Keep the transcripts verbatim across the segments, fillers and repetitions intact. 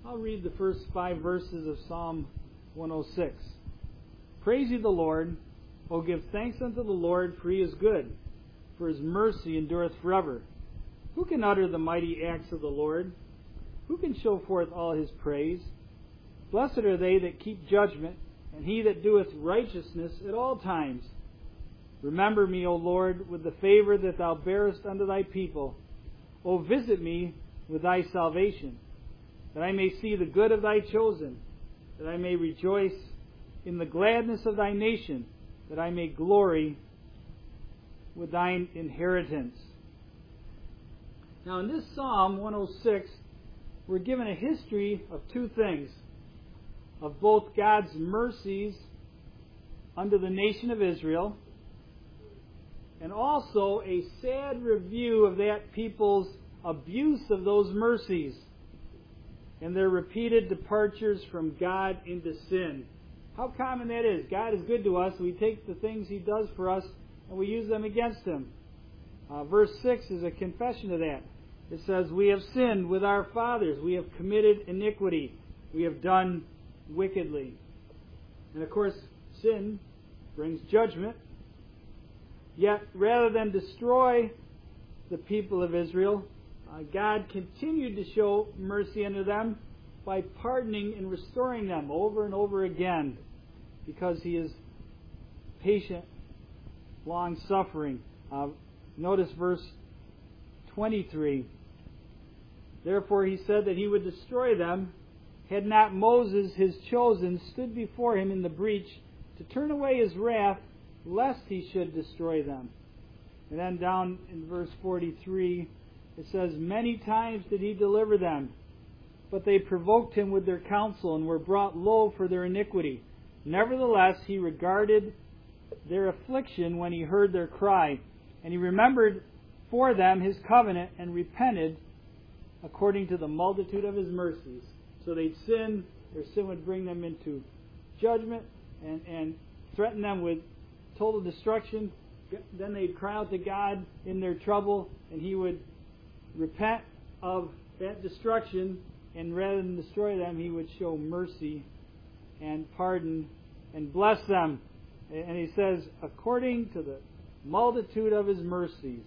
I'll read the first five verses of Psalm one oh six. Praise ye the Lord. O give thanks unto the Lord, for he is good, for his mercy endureth forever. Who can utter the mighty acts of the Lord? Who can show forth all his praise? Blessed are they that keep judgment, and he that doeth righteousness at all times. Remember me, O Lord, with the favor that thou bearest unto thy people. O visit me with thy salvation, that I may see the good of thy chosen, that I may rejoice in the gladness of thy nation, that I may glory with thine inheritance. Now in this Psalm one oh six, we're given a history of two things. Of both God's mercies unto the nation of Israel, and also a sad review of that people's abuse of those mercies and their repeated departures from God into sin. How common that is. God is good to us. We take the things He does for us and we use them against Him. Uh, verse six is a confession of that. It says, we have sinned with our fathers. We have committed iniquity. We have done wickedly. And of course, sin brings judgment. Yet, rather than destroy the people of Israel, uh, God continued to show mercy unto them by pardoning and restoring them over and over again, because He is patient, long-suffering. Uh, notice verse twenty-three. Therefore He said that He would destroy them, had not Moses, His chosen, stood before Him in the breach to turn away His wrath, lest He should destroy them. And then down in verse forty-three, it says, many times did He deliver them, but they provoked Him with their counsel, and were brought low for their iniquity. Nevertheless, He regarded their affliction when He heard their cry, and He remembered for them His covenant, and repented according to the multitude of His mercies. So they'd sin, their sin would bring them into judgment and, and threaten them with total destruction. Then they'd cry out to God in their trouble, and He would repent of that destruction, and rather than destroy them, He would show mercy and pardon and bless them. And He says, according to the multitude of His mercies.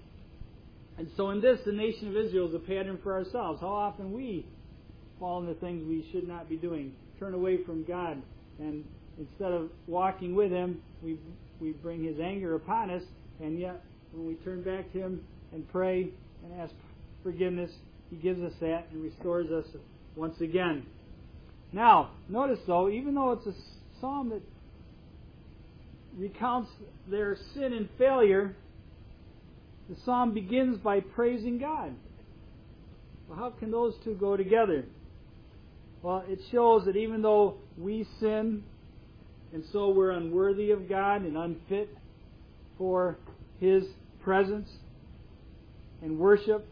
And so in this, the nation of Israel is a pattern for ourselves. How often we fall into things we should not be doing, turn away from God, and instead of walking with Him, we we bring His anger upon us, and yet when we turn back to Him and pray and ask forgiveness, He gives us that and restores us once again. Now, notice though, even though it's a psalm that recounts their sin and failure, the psalm begins by praising God. Well, how can those two go together? Well, it shows that even though we sin, and so we're unworthy of God and unfit for His presence and worship,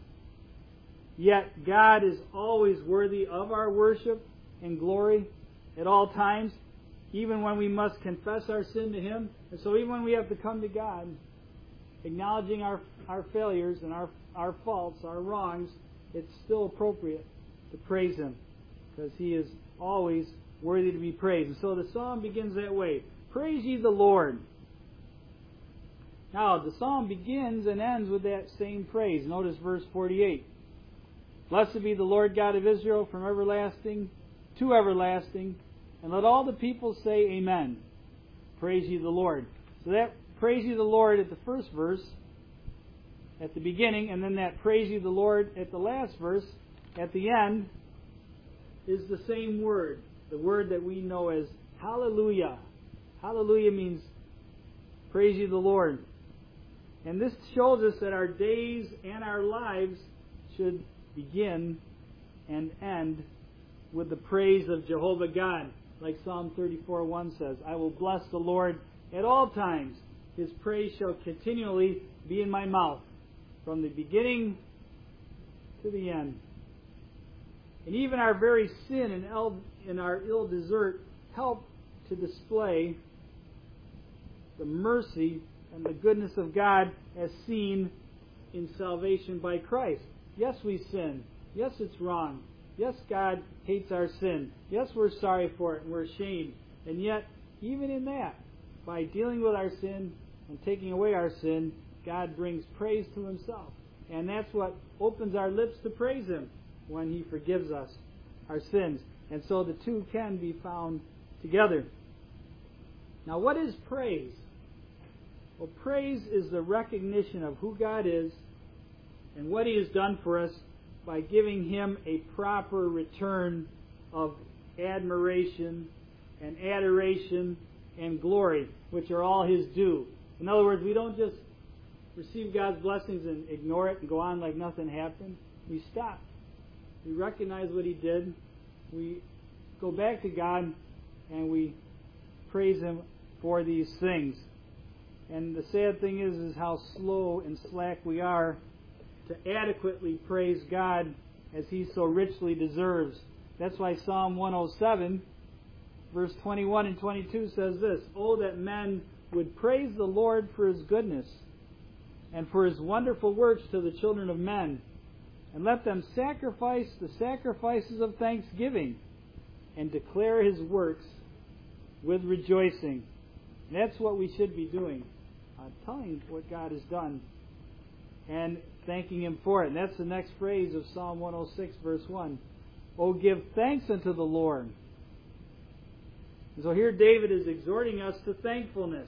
yet God is always worthy of our worship and glory at all times, even when we must confess our sin to Him. And so even when we have to come to God, acknowledging our, our failures and our, our faults, our wrongs, it's still appropriate to praise Him, because He is always worthy to be praised. And so the psalm begins that way. Praise ye the Lord. Now, the psalm begins and ends with that same praise. Notice verse forty-eight. Blessed be the Lord God of Israel from everlasting to everlasting, and let all the people say amen. Praise ye the Lord. So that praise ye the Lord at the first verse, at the beginning, and then that praise ye the Lord at the last verse, at the end, is the same word. The word that we know as hallelujah. Hallelujah means praise ye the Lord. And this shows us that our days and our lives should begin and end with the praise of Jehovah God. Like Psalm thirty-four one says, I will bless the Lord at all times. His praise shall continually be in my mouth, from the beginning to the end. And even our very sin and, el- and our ill desert help to display the mercy and the goodness of God as seen in salvation by Christ. Yes, we sin. Yes, it's wrong. Yes, God hates our sin. Yes, we're sorry for it and we're ashamed. And yet, even in that, by dealing with our sin and taking away our sin, God brings praise to Himself. And that's what opens our lips to praise Him, when He forgives us our sins. And so the two can be found together. Now, what is praise? Well, praise is the recognition of who God is and what He has done for us by giving Him a proper return of admiration and adoration and glory, which are all His due. In other words, we don't just receive God's blessings and ignore it and go on like nothing happened. We stop. We recognize what He did. We go back to God and we praise Him for these things. And the sad thing is, is how slow and slack we are to adequately praise God as He so richly deserves. That's why Psalm one oh seven, verse twenty-one and twenty-two says this: "Oh, that men would praise the Lord for His goodness and for His wonderful works to the children of men. And let them sacrifice the sacrifices of thanksgiving and declare His works with rejoicing." And that's what we should be doing, uh, telling what God has done and thanking Him for it. And that's the next phrase of Psalm one oh six, verse one. "Oh, give thanks unto the Lord." And so here David is exhorting us to thankfulness.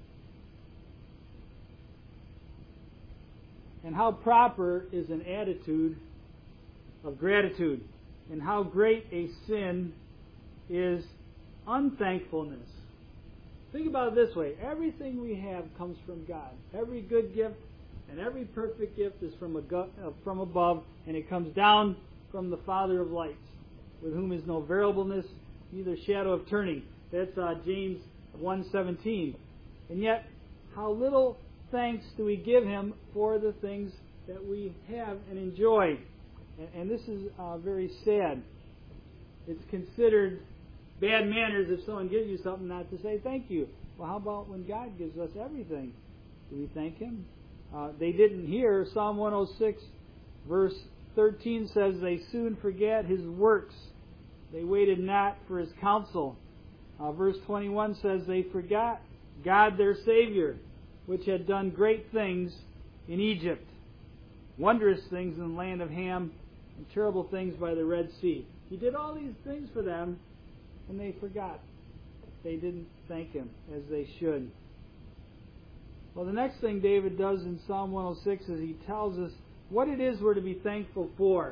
And how proper is an attitude of gratitude. And how great a sin is unthankfulness. Think about it this way. Everything we have comes from God. Every good gift and every perfect gift is from, a, uh, from above, and it comes down from the Father of lights, with whom is no variableness, neither shadow of turning. That's uh, James one seventeen. And yet, how little thanks do we give Him for the things that we have and enjoy. And, and this is uh, very sad. It's considered bad manners if someone gives you something not to say thank you. Well, how about when God gives us everything? Do we thank Him? Uh, they didn't hear. Psalm one oh six, verse thirteen says, "They soon forget His works. They waited not for His counsel." Uh, verse twenty-one says, "They forgot God their Savior, which had done great things in Egypt, wondrous things in the land of Ham, and terrible things by the Red Sea." He did all these things for them, and they forgot. They didn't thank Him as they should. Well, the next thing David does in Psalm one oh six is he tells us what it is we're to be thankful for.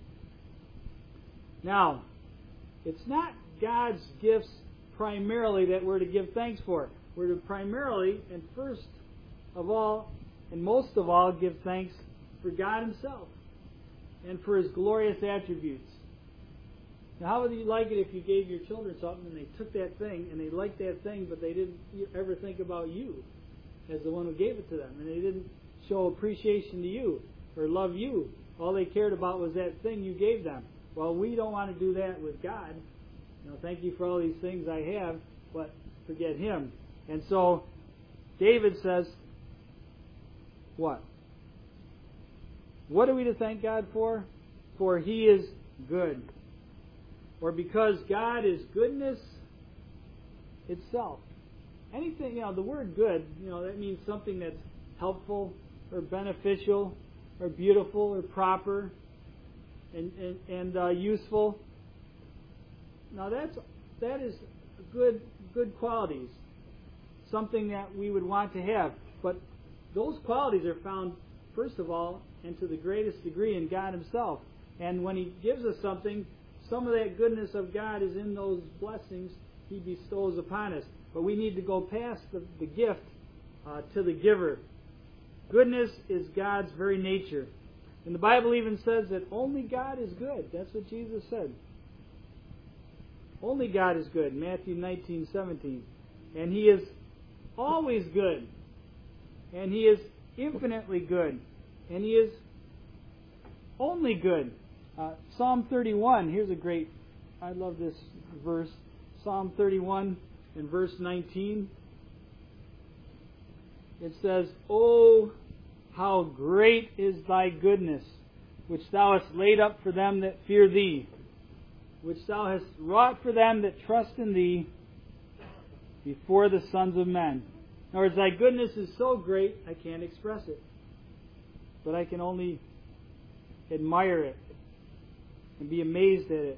Now, it's not God's gifts primarily that we're to give thanks for. We're to primarily and first of all and most of all give thanks for God Himself and for His glorious attributes. Now, how would you like it if you gave your children something and they took that thing and they liked that thing, but they didn't ever think about you as the one who gave it to them, and they didn't show appreciation to you or love you? All they cared about was that thing you gave them. Well, we don't want to do that with God. You know, thank you for all these things I have, but forget Him. And so David says, what? What are we to thank God for? For He is good. Or because God is goodness itself. Anything, you know, the word good, you know, that means something that's helpful or beneficial or beautiful or proper and, and, and uh, useful. Now that's that is good good qualities. Something that we would want to have. But those qualities are found, first of all, and to the greatest degree in God Himself. And when He gives us something, some of that goodness of God is in those blessings He bestows upon us. But we need to go past the, the gift uh, to the giver. Goodness is God's very nature. And the Bible even says that only God is good. That's what Jesus said. Only God is good. Matthew nineteen seventeen. And He is always good. And He is infinitely good. And He is only good. Uh, Psalm thirty-one. Here's a great, I love this verse. Psalm thirty-one and verse nineteen. It says, "Oh, how great is Thy goodness, which thou hast laid up for them that fear thee, which thou hast wrought for them that trust in thee before the sons of men. In other words, thy goodness is so great, I can't express it. But I can only admire it and be amazed at it.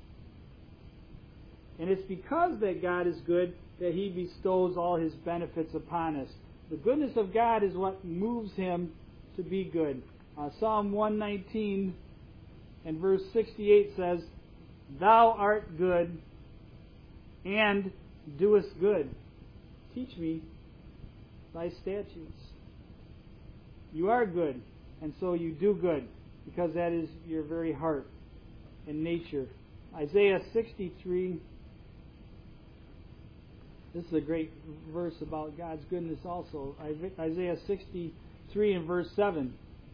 And it's because that God is good that He bestows all His benefits upon us. The goodness of God is what moves Him to be good. Uh, Psalm one nineteen and verse sixty-eight says, Thou art good and doest good. Teach me thy statutes. You are good, and so you do good, because that is your very heart and nature. Isaiah sixty-three. This is a great verse about God's goodness also. Isaiah sixty-three and verse seven.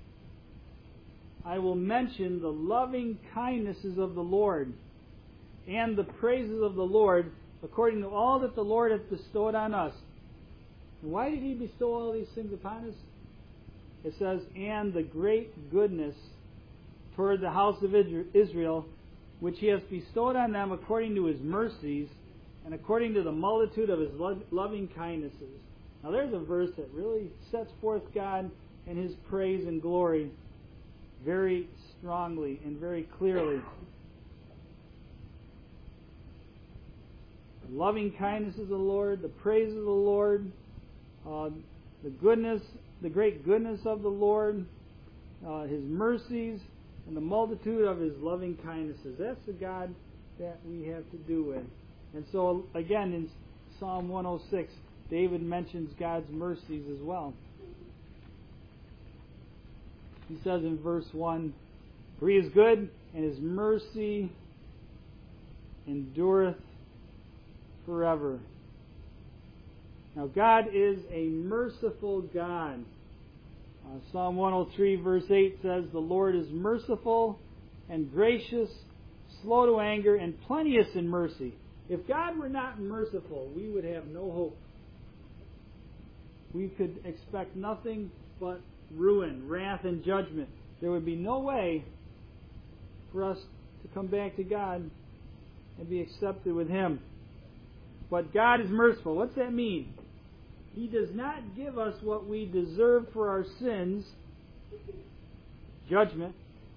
I will mention the loving kindnesses of the Lord and the praises of the Lord according to all that the Lord hath bestowed on us. Why did He bestow all these things upon us? It says, and the great goodness toward the house of Israel, which He has bestowed on them according to His mercies, and according to the multitude of His loving kindnesses. Now there's a verse that really sets forth God and His praise and glory very strongly and very clearly. The loving kindnesses of the Lord, the praise of the Lord, uh, the goodness, the great goodness of the Lord, uh, His mercies, and the multitude of His loving kindnesses. That's the God that we have to do with. And so, again, in Psalm one oh six, David mentions God's mercies as well. He says in verse one, For He is good, and His mercy endureth forever. Now, God is a merciful God. Uh, Psalm one oh three, verse eight says, The Lord is merciful and gracious, slow to anger, and plenteous in mercy. If God were not merciful, we would have no hope. We could expect nothing but ruin, wrath, and judgment. There would be no way for us to come back to God and be accepted with Him. But God is merciful. What's that mean? He does not give us what we deserve for our sins, judgment,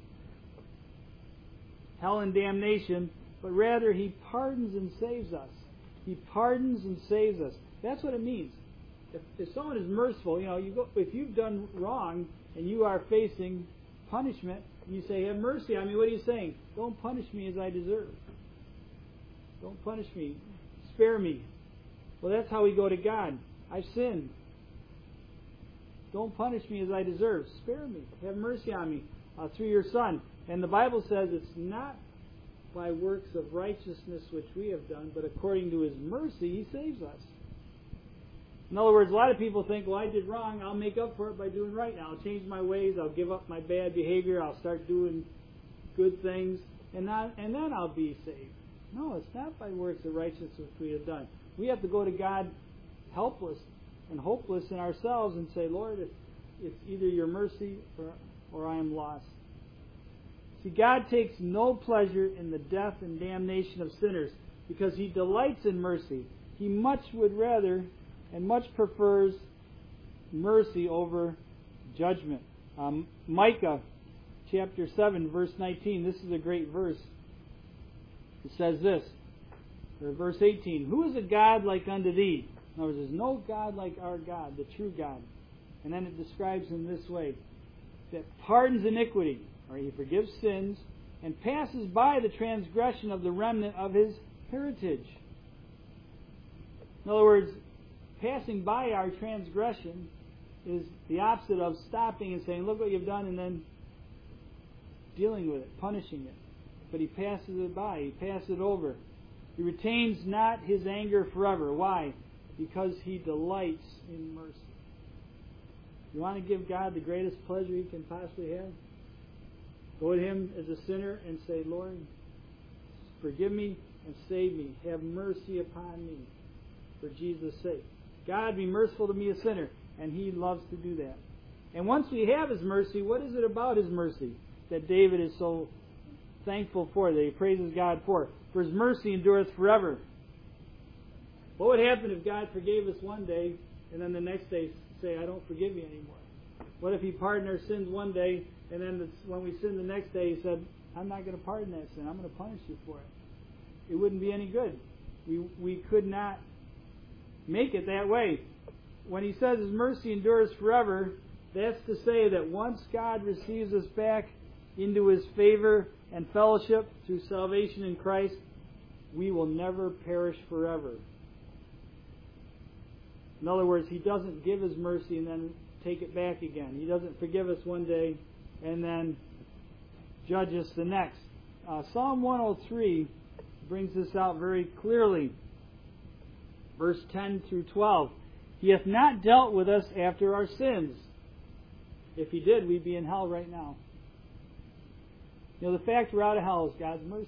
hell and damnation, but rather He pardons and saves us. He pardons and saves us. That's what it means. If, if someone is merciful, you know, you go, if you've done wrong and you are facing punishment, and you say, have mercy on me, what are you saying? Don't punish me as I deserve. Don't punish me. Spare me. Well, that's how we go to God. I've sinned. Don't punish me as I deserve. Spare me. Have mercy on me uh, through your Son. And the Bible says it's not by works of righteousness which we have done, but according to His mercy He saves us. In other words, a lot of people think, well, I did wrong, I'll make up for it by doing right now. I'll change my ways, I'll give up my bad behavior, I'll start doing good things, and, not, and then I'll be saved. No, it's not by works of righteousness which we have done. We have to go to God helpless and hopeless in ourselves and say, Lord, it's, it's either your mercy or, or I am lost. See, God takes no pleasure in the death and damnation of sinners because He delights in mercy. He much would rather and much prefers mercy over judgment. Um, Micah chapter seven, verse nineteen, this is a great verse. It says this, or verse eighteen, Who is a God like unto thee? In other words, there's no God like our God, the true God. And then it describes Him this way, that pardons iniquity, or He forgives sins, and passes by the transgression of the remnant of His heritage. In other words, passing by our transgression is the opposite of stopping and saying, look what you've done, and then dealing with it, punishing it. But He passes it by. He passes it over. He retains not His anger forever. Why? Because He delights in mercy. You want to give God the greatest pleasure He can possibly have? Go to Him as a sinner and say, Lord, forgive me and save me. Have mercy upon me for Jesus' sake. God, be merciful to me, a sinner. And He loves to do that. And once we have His mercy, what is it about His mercy? that David is so thankful for, that he praises God for. For His mercy endureth forever. What would happen if God forgave us one day and then the next day say, I don't forgive you anymore? What if He pardoned our sins one day and then the, when we sin the next day He said, I'm not going to pardon that sin. I'm going to punish you for it. It wouldn't be any good. We, we could not make it that way. When He says His mercy endures forever, that's to say that once God receives us back into His favor and fellowship through salvation in Christ, we will never perish forever. In other words, He doesn't give His mercy and then take it back again. He doesn't forgive us one day and then judge us the next. Uh, Psalm one oh three brings this out very clearly. Verse ten through twelve. He hath not dealt with us after our sins. If He did, we'd be in hell right now. You know, the fact we're out of hell is God's mercy.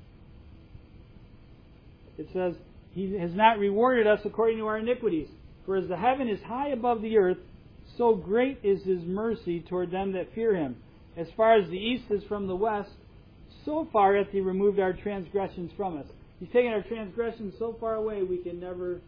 It says, He has not rewarded us according to our iniquities. For as the heaven is high above the earth, so great is His mercy toward them that fear Him. As far as the east is from the west, so far hath He removed our transgressions from us. He's taken our transgressions so far away we can never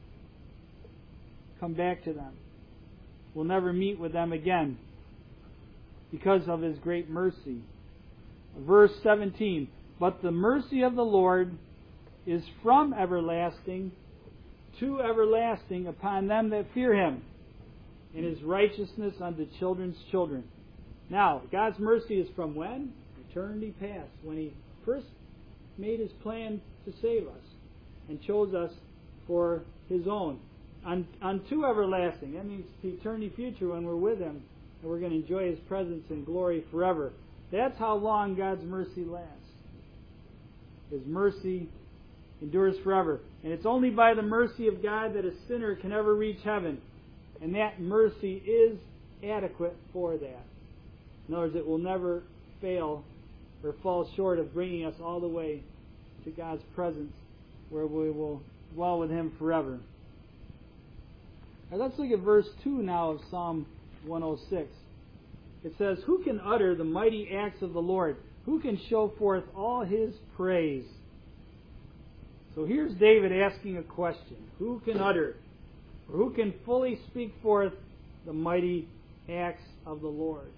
come back to them. We'll never meet with them again because of His great mercy. Verse seventeen. But the mercy of the Lord is from everlasting to everlasting upon them that fear Him, and His righteousness unto children's children. Now, God's mercy is from when? Eternity past, when He first made His plan to save us and chose us for His own. Un, unto everlasting. That means to eternity future when we're with Him and we're going to enjoy His presence and glory forever. That's how long God's mercy lasts. His mercy endures forever. And it's only by the mercy of God that a sinner can ever reach heaven. And that mercy is adequate for that. In other words, it will never fail or fall short of bringing us all the way to God's presence where we will dwell with Him forever. Now let's look at verse two now of Psalm one oh six. It says, Who can utter the mighty acts of the Lord? Who can show forth all His praise? So here's David asking a question. Who can utter, or who can fully speak forth the mighty acts of the Lord?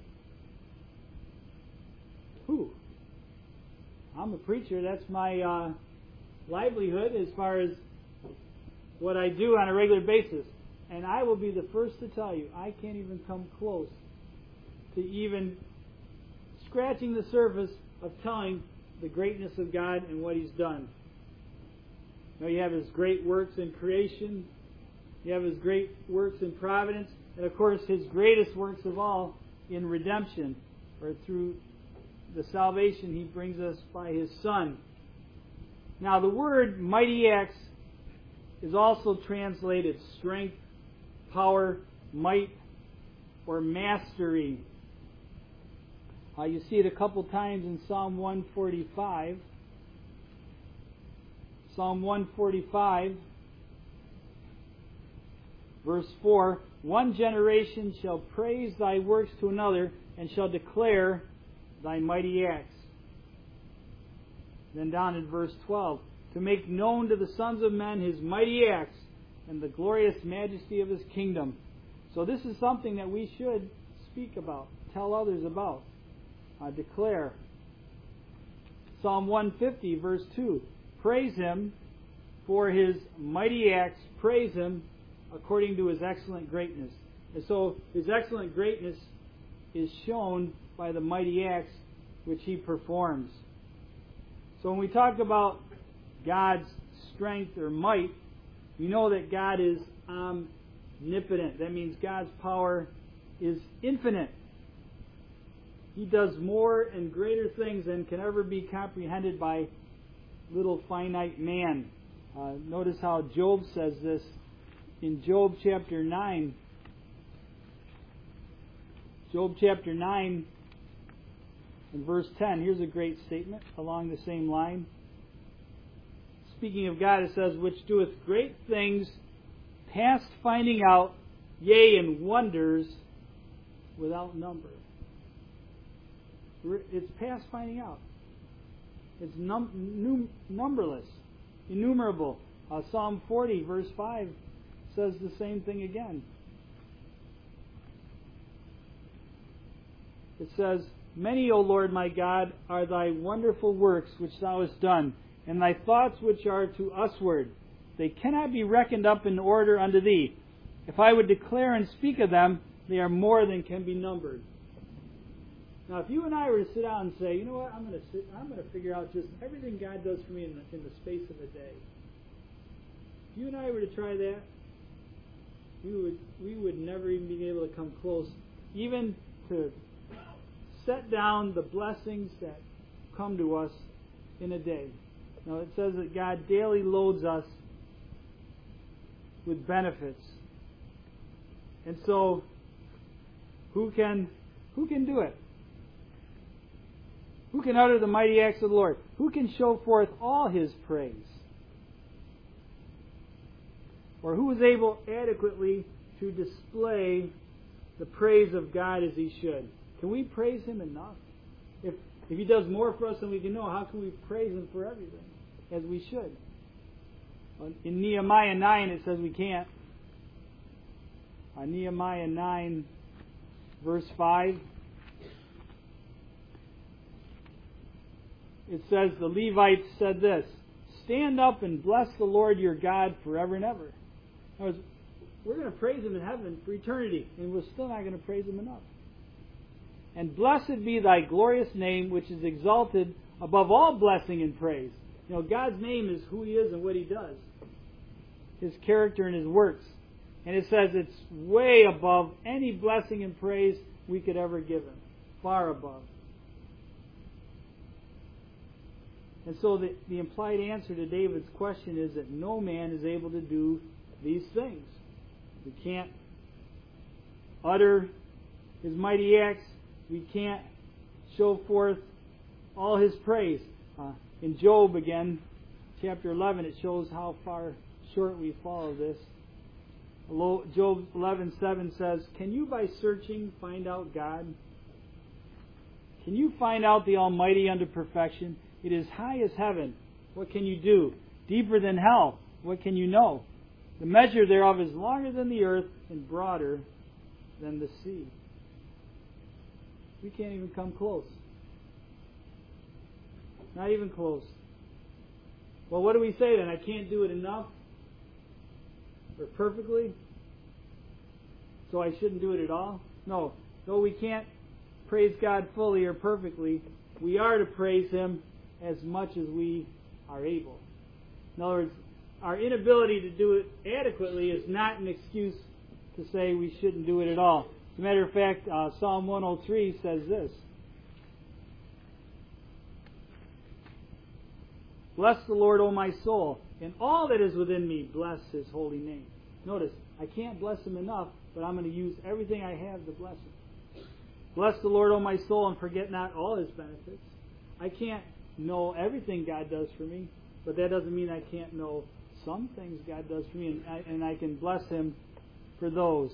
Who? I'm a preacher. That's my uh, livelihood as far as what I do on a regular basis. And I will be the first to tell you, I can't even come close to even scratching the surface of telling the greatness of God and what He's done. You know, you have His great works in creation. You have His great works in providence. And of course, His greatest works of all in redemption, or through the salvation He brings us by His Son. Now, the word mighty acts is also translated strength, power, might, or mastery. Uh, you see it a couple times in Psalm one forty-five. Psalm one forty-five, verse four. One generation shall praise Thy works to another, and shall declare Thy mighty acts. Then down in verse twelve. To make known to the sons of men His mighty acts, and the glorious majesty of His kingdom. So this is something that we should speak about, tell others about, uh, declare. Psalm one fifty, verse two. Praise Him for His mighty acts. Praise Him according to His excellent greatness. And so His excellent greatness is shown by the mighty acts which He performs. So when we talk about God's strength or might, you know that God is omnipotent. That means God's power is infinite. He does more and greater things than can ever be comprehended by little finite man. Uh, notice how Job says this in Job chapter nine. Job chapter nine and verse ten. Here's a great statement along the same line. Speaking of God, it says, which doeth great things past finding out, yea, and wonders without number. it's past finding out. It's num, num, numberless, innumerable. Uh, Psalm forty, verse five, says the same thing again. It says, "Many, O Lord my God, are thy wonderful works which thou hast done, and thy thoughts which are to usward. They cannot be reckoned up in order unto thee. If I would declare and speak of them, they are more than can be numbered." Now, if you and I were to sit down and say, you know what, I'm going to sit, I'm going to figure out just everything God does for me in the, in the space of a day. If you and I were to try that, we would we would never even be able to come close, even to set down the blessings that come to us in a day. Now, it says that God daily loads us with benefits. And so, who can who can do it? Who can utter the mighty acts of the Lord? Who can show forth all His praise? Or who is able adequately to display the praise of God as he should? Can we praise Him enough? If if He does more for us than we can know, how can we praise Him for everything as we should? In Nehemiah nine it says we can't. Uh, Nehemiah nine, verse five. It says, the Levites said this, "Stand up and bless the Lord your God forever and ever." In other words, we're going to praise Him in heaven for eternity, and we're still not going to praise Him enough. "And blessed be thy glorious name, which is exalted above all blessing and praise." You know, God's name is who He is and what He does. His character and His works. And it says it's way above any blessing and praise we could ever give Him. Far above. And so the, the implied answer to David's question is that no man is able to do these things. We can't utter His mighty acts. We can't show forth all His praise. Uh, in Job again, chapter eleven, it shows how far short we fall of this. Job eleven seven says, "Can you by searching find out God? Can you find out the Almighty unto perfection? It is high as heaven. What can you do? Deeper than hell. What can you know? The measure thereof is longer than the earth and broader than the sea." We can't even come close. Not even close. Well, what do we say then? I can't do it enough or perfectly, so I shouldn't do it at all? No. Though we can't praise God fully or perfectly, we are to praise Him as much as we are able. In other words, our inability to do it adequately is not an excuse to say we shouldn't do it at all. As a matter of fact, uh, Psalm one oh three says this, "Bless the Lord, O my soul, and all that is within me, bless His holy name." Notice, I can't bless Him enough, but I'm going to use everything I have to bless Him. "Bless the Lord, O my soul, and forget not all His benefits." I can't know everything God does for me, but that doesn't mean I can't know some things God does for me, and I, and I can bless Him for those.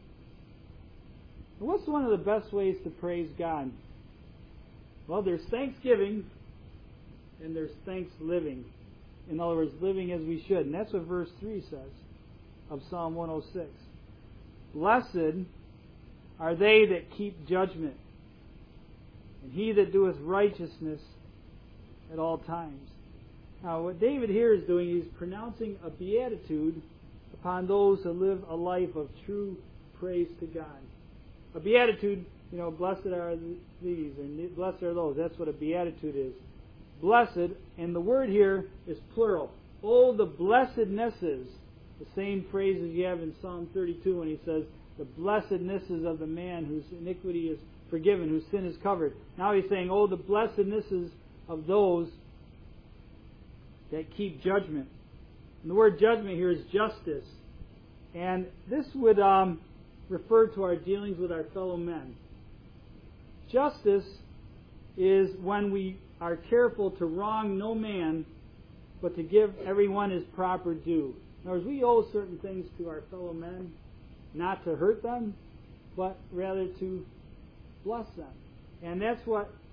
And what's one of the best ways to praise God? Well, there's thanksgiving and there's thanks living. In other words, living as we should. And that's what verse three says of Psalm one oh six. "Blessed are they that keep judgment, and he that doeth righteousness at all times." Now, what David here is doing, he's pronouncing a beatitude upon those who live a life of true praise to God. A beatitude, you know, blessed are these, and blessed are those. That's what a beatitude is. Blessed, and the word here is plural. Oh, the blessednesses. The same phrases you have in Psalm thirty-two when he says, "The blessednesses of the man whose iniquity is forgiven, whose sin is covered." Now he's saying, oh, the blessednesses of those that keep judgment. And the word judgment here is justice. And this would um, refer to our dealings with our fellow men. Justice is when we are careful to wrong no man, but to give everyone his proper due. In other words, we owe certain things to our fellow men, not to hurt them, but rather to bless them. And that's what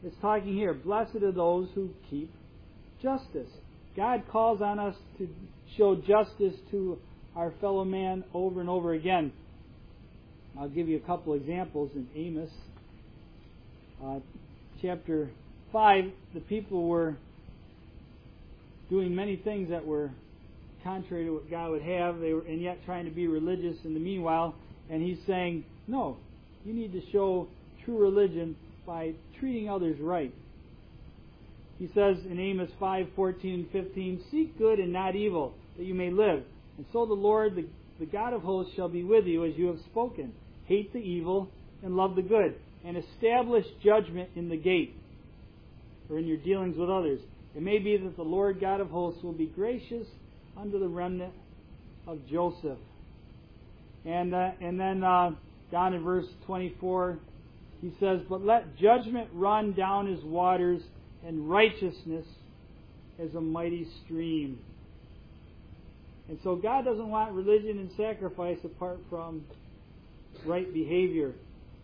it's talking here, blessed are those who keep justice. God calls on us to show justice to our fellow man over and over again. I'll give you a couple examples in Amos. Uh, chapter five, the people were doing many things that were contrary to what God would have, they were, and yet trying to be religious in the meanwhile. And He's saying, no, you need to show true religion by treating others right. He says in Amos five, fourteen and fifteen, seek good and not evil, that you may live. And so the Lord, the, the God of hosts, shall be with you as you have spoken. Hate the evil and love the good, and establish judgment in the gate, or in your dealings with others. It may be that the Lord God of hosts will be gracious unto the remnant of Joseph. And uh, and then uh, down in verse twenty-four, he says, but let judgment run down as waters, and righteousness as a mighty stream. And so God doesn't want religion and sacrifice apart from right behavior.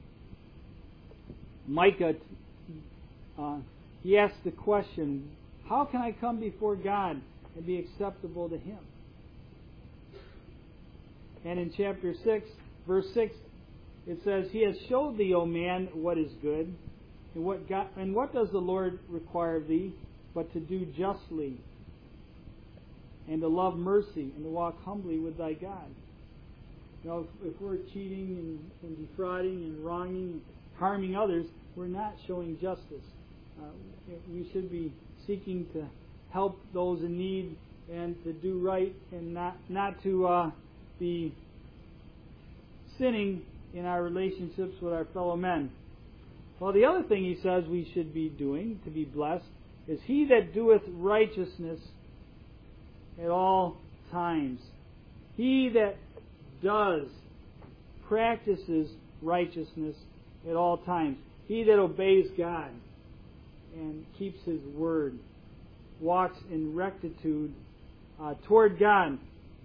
Micah, uh, he asked the question, how can I come before God and be acceptable to Him? And in chapter six, verse six, it says, He has showed thee, O man, what is good, and what God, and what does the Lord require of thee, but to do justly, and to love mercy, and to walk humbly with thy God. You know, if, if we're cheating and, and defrauding and wronging, harming others, we're not showing justice. Uh, we should be seeking to help those in need and to do right, and not not to uh, be sinning in our relationships with our fellow men. Well, the other thing he says we should be doing to be blessed is he that doeth righteousness at all times. He that does, practices righteousness at all times. He that obeys God and keeps His word, walks in rectitude uh, toward God.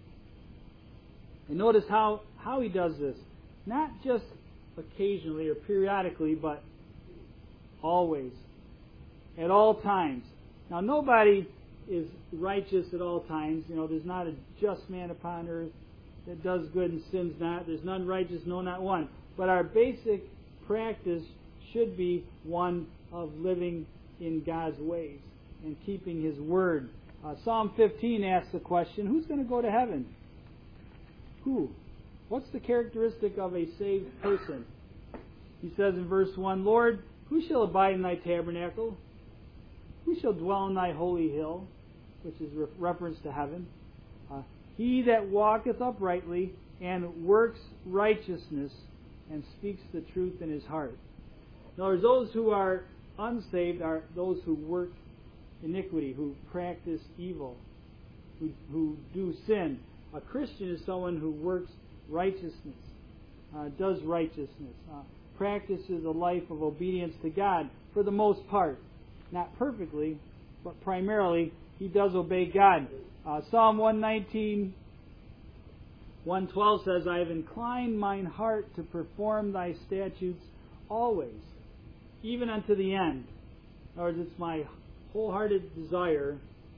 And notice how, how he does this. Not just occasionally or periodically, but always. At all times. Now, nobody is righteous at all times. You know, there's not a just man upon earth that does good and sins not. There's none righteous, no, not one. But our basic practice should be one of living in God's ways and keeping His word. Uh, Psalm fifteen asks the question, who's going to go to heaven? Who? What's the characteristic of a saved person? He says in verse one, Lord, who shall abide in thy tabernacle? Who shall dwell in thy holy hill? Which is re- reference to heaven. Uh, he that walketh uprightly and works righteousness and speaks the truth in his heart. In other words, those who are unsaved are those who work iniquity, who practice evil, who, who do sin. A Christian is someone who works righteousness, uh, does righteousness, uh, practices a life of obedience to God for the most part. Not perfectly, but primarily he does obey God. Uh, Psalm one nineteen, one twelve says, I have inclined mine heart to perform thy statutes always, even unto the end. In other words, it's my wholehearted desire.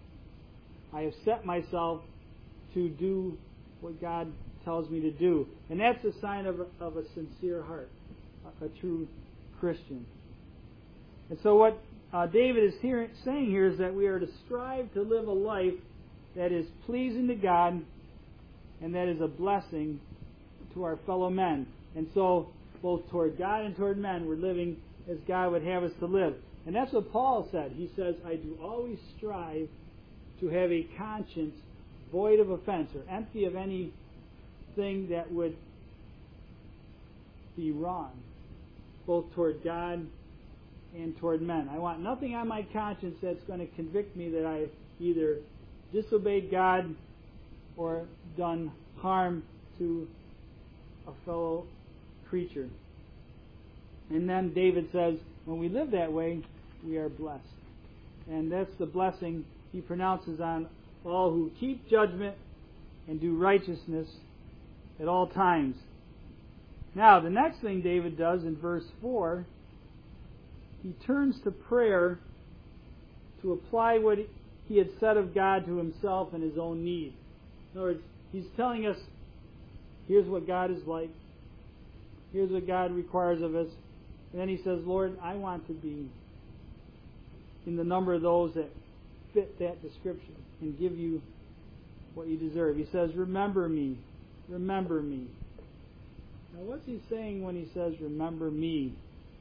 I have set myself to do what God tells me to do. And that's a sign of a, of a sincere heart, a, a true Christian. And so what uh, David is here, saying here is that we are to strive to live a life that is pleasing to God and that is a blessing to our fellow men. And so both toward God and toward men, we're living as God would have us to live. And that's what Paul said. He says, I do always strive to have a conscience void of offense or empty of anything that would be wrong, both toward God and toward men. I want nothing on my conscience that's going to convict me that I either disobeyed God or done harm to a fellow creature. And then David says, when we live that way, we are blessed. And that's the blessing he pronounces on all who keep judgment and do righteousness at all times. Now, the next thing David does in verse four, he turns to prayer to apply what he had said of God to himself and his own need. In other words, he's telling us, here's what God is like. Here's what God requires of us. And then he says, Lord, I want to be in the number of those that fit that description and give you what you deserve. He says, remember me. Remember me. Now, what's he saying when he says, remember me?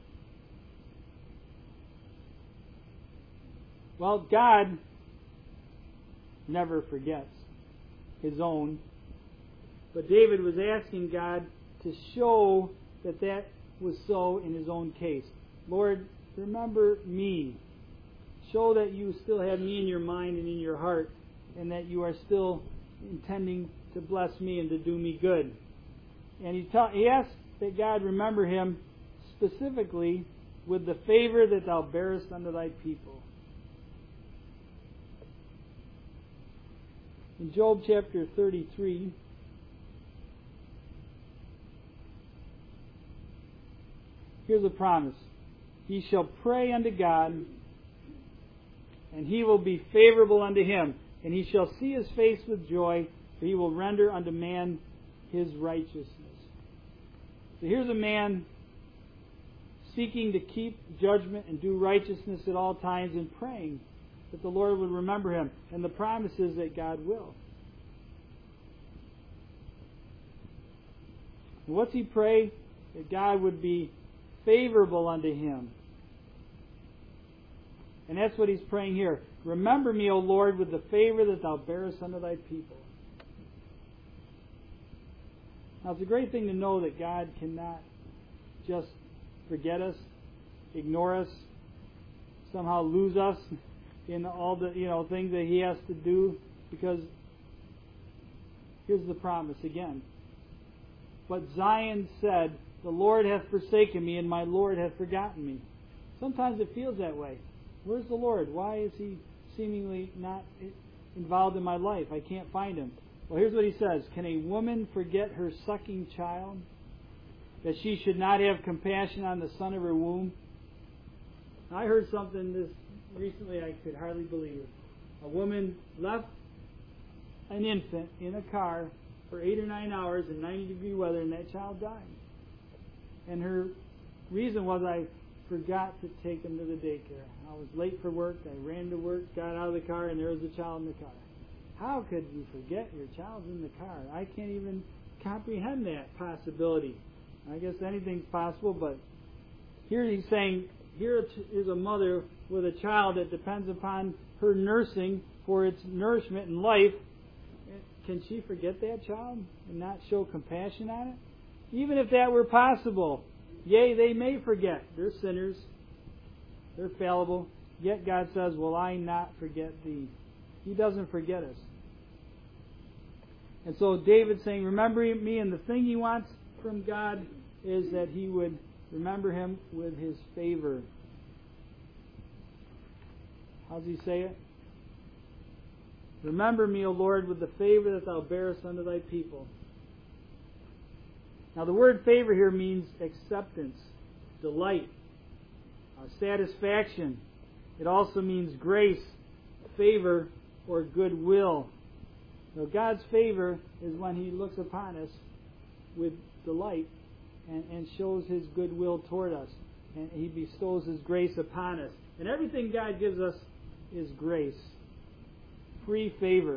Well, God never forgets his own. But David was asking God to show that that was so in his own case. Lord, remember me. Show that you still have me in your mind and in your heart, and that you are still intending to bless me and to do me good. And he, ta- he asked that God remember him specifically with the favor that thou bearest unto thy people. In Job chapter thirty-three, here's a promise. He shall pray unto God, and he will be favorable unto him. And he shall see his face with joy, for he will render unto man his righteousness. So here's a man seeking to keep judgment and do righteousness at all times and praying that the Lord would remember him. And the promise is that God will. And what's he pray? That God would be favorable unto him. And that's what he's praying here. Remember me, O Lord, with the favor that thou bearest unto thy people. Now, it's a great thing to know that God cannot just forget us, ignore us, somehow lose us in all the you know things that he has to do, because here's the promise again. But Zion said, the Lord hath forsaken me, and my Lord hath forgotten me. Sometimes it feels that way. Where's the Lord? Why is he seemingly not involved in my life? I can't find him. Well, here's what he says. Can a woman forget her sucking child, that she should not have compassion on the son of her womb? I heard something this recently I could hardly believe it. A woman left an infant in a car for eight or nine hours in ninety degree weather, and that child died. And her reason was, I forgot to take him to the daycare. I was late for work. I ran to work, got out of the car, and there was a child in the car. How could you forget your child's in the car? I can't even comprehend that possibility. I guess anything's possible, but here he's saying, here is a mother with a child that depends upon her nursing for its nourishment and life. Can she forget that child and not show compassion on it? Even if that were possible, yea, they may forget. They're sinners. They're fallible. Yet God says, will I not forget thee? He doesn't forget us. And so David's saying, remember me, and the thing he wants from God is that he would remember him with his favor. How does he say it? Remember me, O Lord, with the favor that thou bearest unto thy people. Now the word favor here means acceptance, delight, uh, satisfaction. It also means grace, favor, or goodwill. Now God's favor is when he looks upon us with delight and, and shows his goodwill toward us. And he bestows his grace upon us. And everything God gives us is grace. Free favor.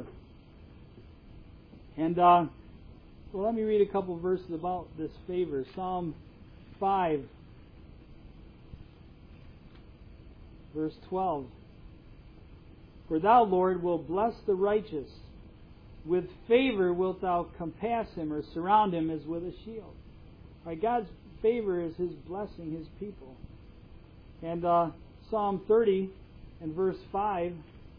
And uh, well, let me read a couple verses about this favor. Psalm five, verse twelve. For thou, Lord, wilt bless the righteous. With favor wilt thou compass him, or surround him as with a shield. Right, God's favor is his blessing his people. And uh, Psalm thirty and verse five,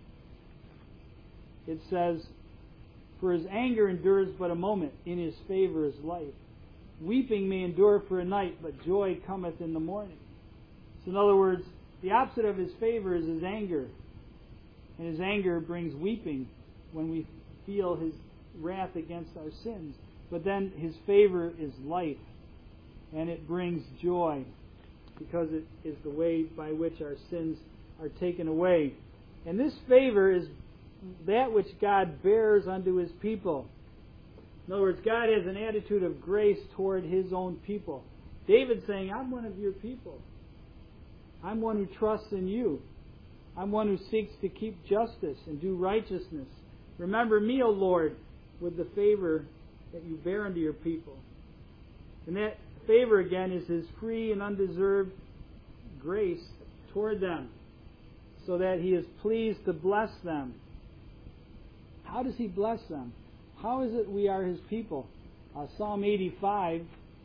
it says, for his anger endures but a moment, in his favor is life. Weeping may endure for a night, but joy cometh in the morning. So in other words, the opposite of his favor is his anger. And his anger brings weeping when we feel his wrath against our sins. But then his favor is life, and it brings joy. because it is the way by which our sins are taken away. And this favor is that which God bears unto His people. In other words, God has an attitude of grace toward His own people. David's saying, I'm one of your people. I'm one who trusts in you. I'm one who seeks to keep justice and do righteousness. Remember me, O Lord, with the favor that you bear unto your people. And that favor, again, is His free and undeserved grace toward them, so that He is pleased to bless them. How does He bless them? How is it we are His people? Uh, Psalm eighty-five,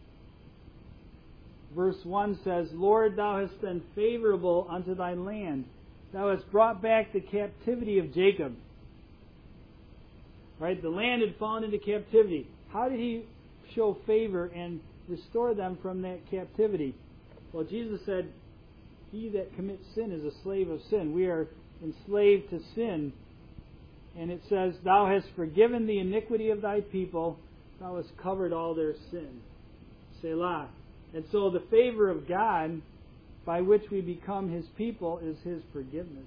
verse one says, Lord, Thou hast been favorable unto Thy land. Thou hast brought back the captivity of Jacob. Right? The land had fallen into captivity. How did He show favor and restore them from that captivity? Well, Jesus said, He that commits sin is a slave of sin. We are enslaved to sin. And it says, Thou hast forgiven the iniquity of Thy people. Thou hast covered all their sin. Selah. And so the favor of God by which we become His people is His forgiveness.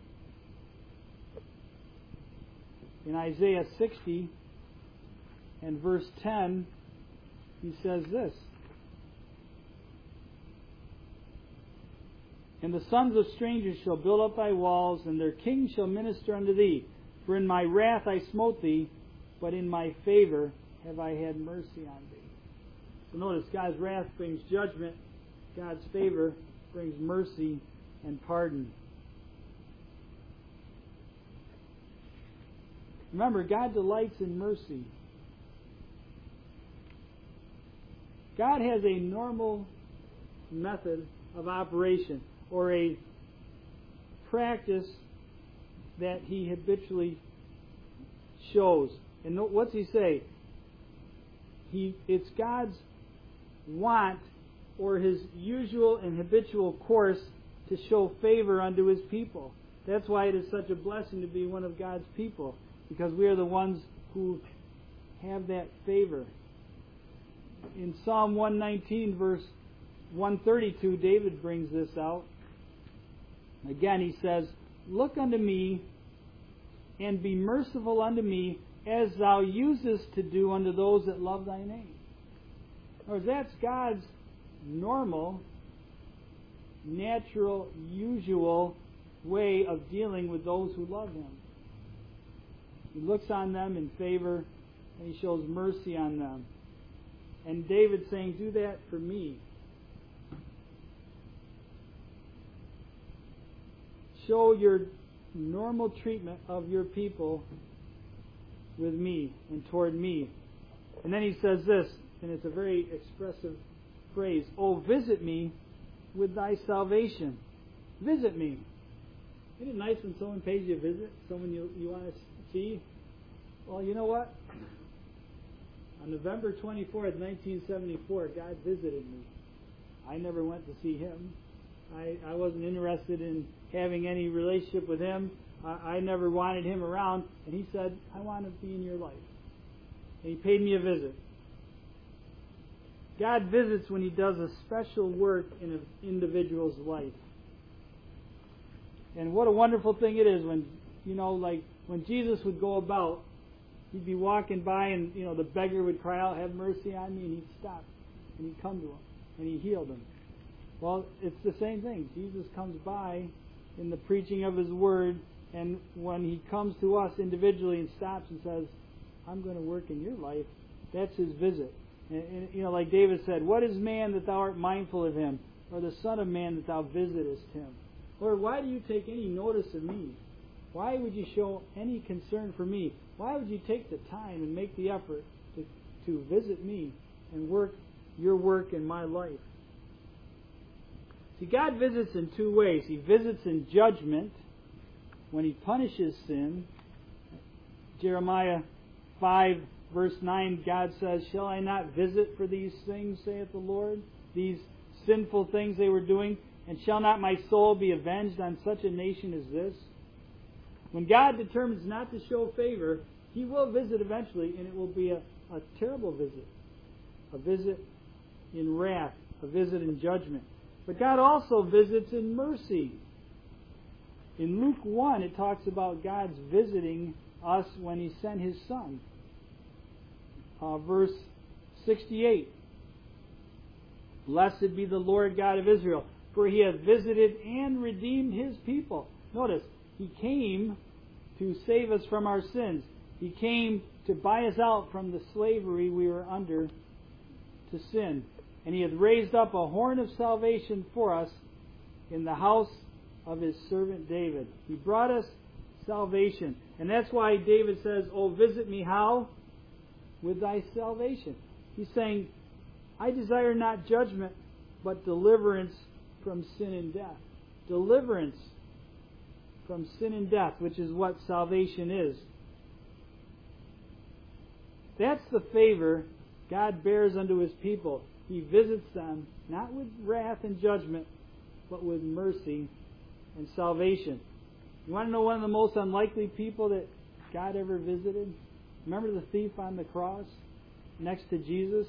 In Isaiah sixty and verse ten, He says this, And the sons of strangers shall build up thy walls, and their kings shall minister unto thee. For in my wrath I smote thee, but in my favor have I had mercy on thee. So notice, God's wrath brings judgment. God's favor brings mercy and pardon. Remember, God delights in mercy. God has a normal method of operation, or a practice that He habitually shows. And what's He say? He, it's God's want, or His usual and habitual course, to show favor unto His people. That's why it is such a blessing to be one of God's people, because we are the ones who have that favor. In Psalm one nineteen, verse one thirty-two, David brings this out. Again, he says, Look unto me, and be merciful unto me, as Thou usest to do unto those that love Thy name. In other words, that's God's normal, natural, usual way of dealing with those who love Him. He looks on them in favor, and He shows mercy on them. And David's saying, do that for me. Show your normal treatment of your people with me and toward me. And then he says this, and it's a very expressive phrase, Oh, visit me with thy salvation. Visit me. Isn't it nice when someone pays you a visit, someone you, you want to see? Well, you know what? On November twenty-fourth, nineteen seventy-four, God visited me. I never went to see Him. I, I wasn't interested in having any relationship with Him. I, I never wanted Him around. And He said, I want to be in your life. And He paid me a visit. God visits when He does a special work in an individual's life. And what a wonderful thing it is when, you know, like when Jesus would go about, He'd be walking by and, you know, the beggar would cry out, have mercy on me, and He'd stop. And He'd come to him. And He healed him. Well, it's the same thing. Jesus comes by in the preaching of His Word, and when He comes to us individually and stops and says, I'm going to work in your life, that's His visit. And, and, you know, like David said, what is man that Thou art mindful of him, or the Son of Man that Thou visitest him? Lord, why do You take any notice of me? Why would You show any concern for me? Why would You take the time and make the effort to, to visit me and work Your work in my life? See, God visits in two ways. He visits in judgment when He punishes sin. Jeremiah five, verse nine, God says, Shall I not visit for these things, saith the Lord? These sinful things they were doing. And shall not my soul be avenged on such a nation as this? When God determines not to show favor, He will visit eventually, and it will be a, a terrible visit. A visit in wrath, a visit in judgment. But God also visits in mercy. In Luke one, it talks about God's visiting us when He sent His Son. Uh, verse sixty-eight. Blessed be the Lord God of Israel, for He hath visited and redeemed His people. Notice, He came to save us from our sins. He came to buy us out from the slavery we were under to sin. And He hath raised up a horn of salvation for us in the house of His servant David. He brought us salvation. And that's why David says, "Oh, visit me how? With thy salvation." He's saying, I desire not judgment, but deliverance from sin and death. Deliverance from sin and death, which is what salvation is. That's the favor God bears unto His people. He visits them, not with wrath and judgment, but with mercy and salvation. You want to know one of the most unlikely people that God ever visited? Remember the thief on the cross next to Jesus?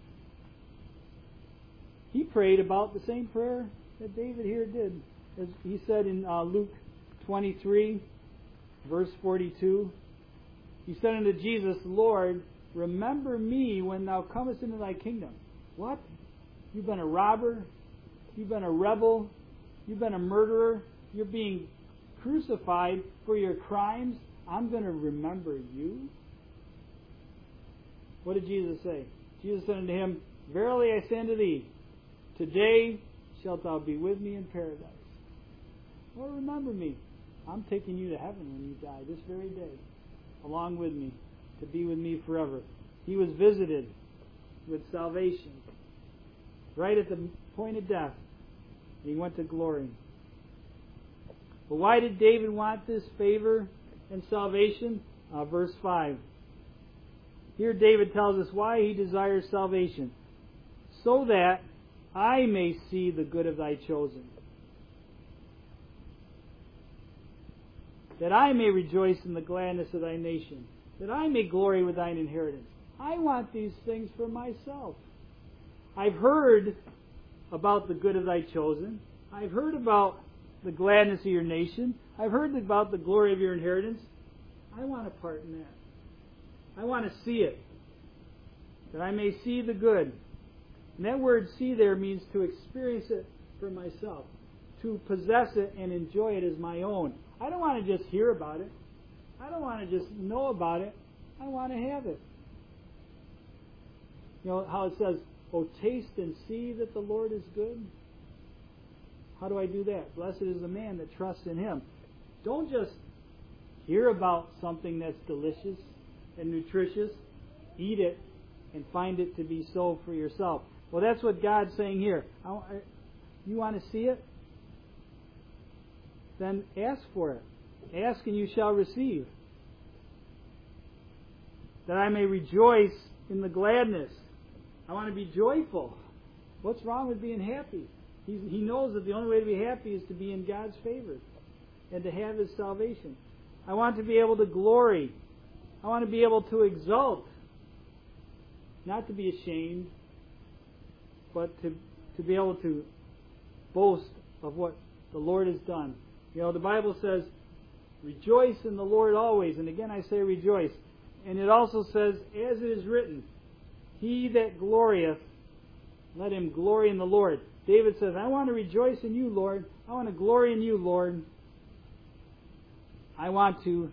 He prayed about the same prayer that David here did. As he said in uh, Luke twenty-three, verse forty-two, he said unto Jesus, "Lord, remember me when thou comest into thy kingdom." What? You've been a robber? You've been a rebel? You've been a murderer? You're being crucified for your crimes? I'm going to remember you? What did Jesus say? Jesus said unto him, "Verily I say unto thee, today shalt thou be with me in paradise." Lord, remember me. I'm taking you to heaven when you die, this very day, along with me, to be with me forever. He was visited with salvation right at the point of death. He went to glory. But why did David want this favor and salvation? Uh, verse five. Here David tells us why he desires salvation. So that I may see the good of thy chosen. That I may rejoice in the gladness of thy nation. That I may glory with thine inheritance. I want these things for myself. I've heard about the good of thy chosen. I've heard about the gladness of your nation. I've heard about the glory of your inheritance. I want a part in that. I want to see it. That I may see the good. And that word see there means to experience it for myself. To possess it and enjoy it as my own. I don't want to just hear about it. I don't want to just know about it. I want to have it. You know how it says, "Oh, taste and see that the Lord is good." How do I do that? Blessed is the man that trusts in Him. Don't just hear about something that's delicious and nutritious. Eat it and find it to be so for yourself. Well, that's what God's saying here. You want to see it? Then ask for it. Ask and you shall receive. That I may rejoice in the gladness. I want to be joyful. What's wrong with being happy? He's, he knows that the only way to be happy is to be in God's favor and to have His salvation. I want to be able to glory. I want to be able to exult. Not to be ashamed, but to, to be able to boast of what the Lord has done. You know, the Bible says, "Rejoice in the Lord always." And again I say rejoice. And it also says, as it is written, "He that glorieth, let him glory in the Lord." David says, I want to rejoice in you, Lord. I want to glory in you, Lord. I want to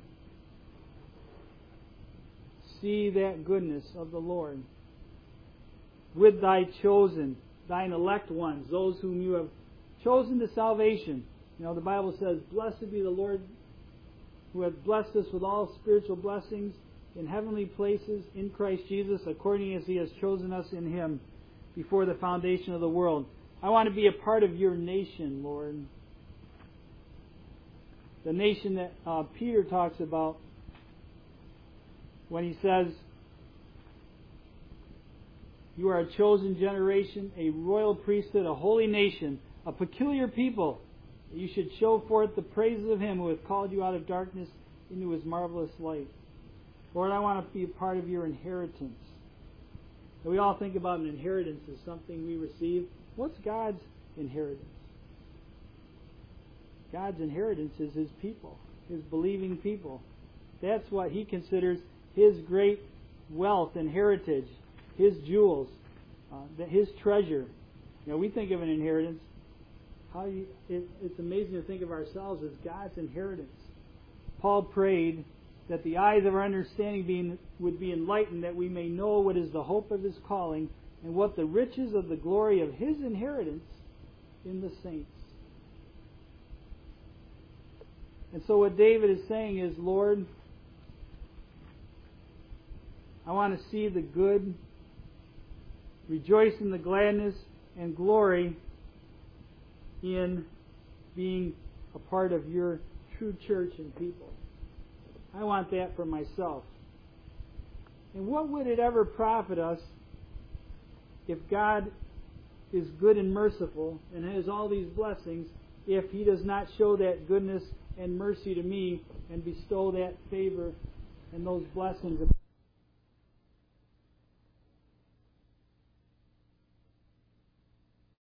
see that goodness of the Lord. With thy chosen, thine elect ones, those whom you have chosen to salvation. You know, the Bible says, "Blessed be the Lord who hath blessed us with all spiritual blessings in heavenly places in Christ Jesus, according as He has chosen us in Him before the foundation of the world." I want to be a part of your nation, Lord. The nation that uh, Peter talks about when he says, "You are a chosen generation, a royal priesthood, a holy nation, a peculiar people. You should show forth the praises of Him who hath called you out of darkness into His marvelous light." Lord, I want to be a part of your inheritance. And we all think about an inheritance as something we receive. What's God's inheritance. God's inheritance is His people, His believing people. That's what He considers His great wealth and heritage, His jewels, uh, His treasure. You know, we think of an inheritance. How you, it, it's amazing to think of ourselves as God's inheritance. Paul prayed that the eyes of our understanding being, would be enlightened, that we may know what is the hope of His calling and what the riches of the glory of His inheritance in the saints. And so what David is saying is, Lord, I want to see the good, rejoice in the gladness and glory in being a part of your true church and people. I want that for myself. And what would it ever profit us if God is good and merciful and has all these blessings if He does not show that goodness and mercy to me and bestow that favor and those blessings